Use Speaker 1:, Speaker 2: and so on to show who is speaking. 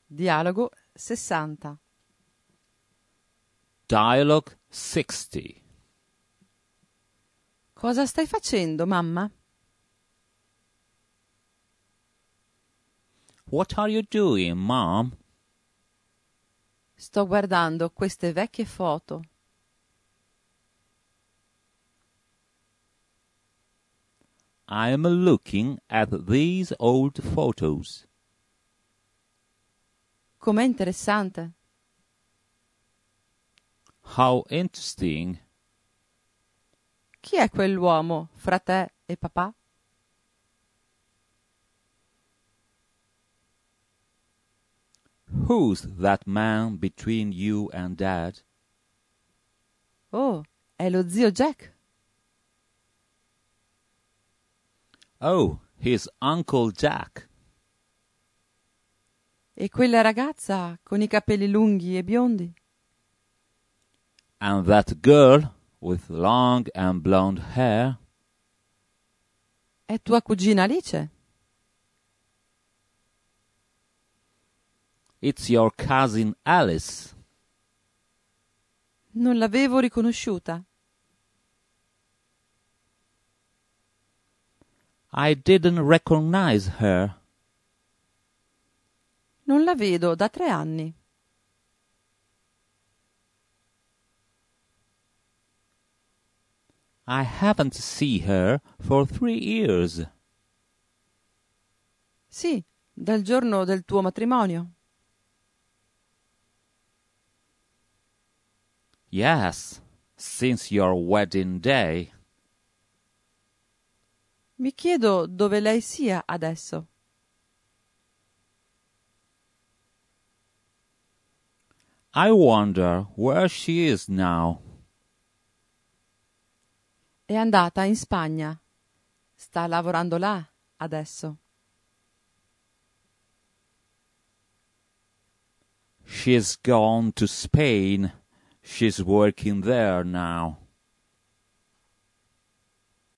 Speaker 1: Dialogo 60.
Speaker 2: Dialogue 60.
Speaker 1: Cosa stai facendo, mamma?
Speaker 2: What are you doing, Mom?
Speaker 1: Sto guardando queste vecchie foto.
Speaker 2: I am looking at these old photos.
Speaker 1: Com'è interessante.
Speaker 2: How interesting.
Speaker 1: Chi è quell'uomo fra te e papà?
Speaker 2: Who's that man between you and Dad?
Speaker 1: Oh, è lo zio Jack.
Speaker 2: Oh, he's Uncle Jack.
Speaker 1: E quella ragazza con i capelli lunghi e biondi?
Speaker 2: And that girl with long and blonde hair?
Speaker 1: È tua cugina Alice?
Speaker 2: It's your cousin Alice.
Speaker 1: Non l'avevo riconosciuta.
Speaker 2: I didn't recognize her.
Speaker 1: Non la vedo da 3 anni.
Speaker 2: I haven't seen her for 3 years.
Speaker 1: Sì, dal giorno del tuo matrimonio.
Speaker 2: Yes, since your wedding day.
Speaker 1: Mi chiedo dove lei sia adesso.
Speaker 2: I wonder where she is now.
Speaker 1: È andata in Spagna. Sta lavorando là adesso.
Speaker 2: She's gone to Spain. She's working there now.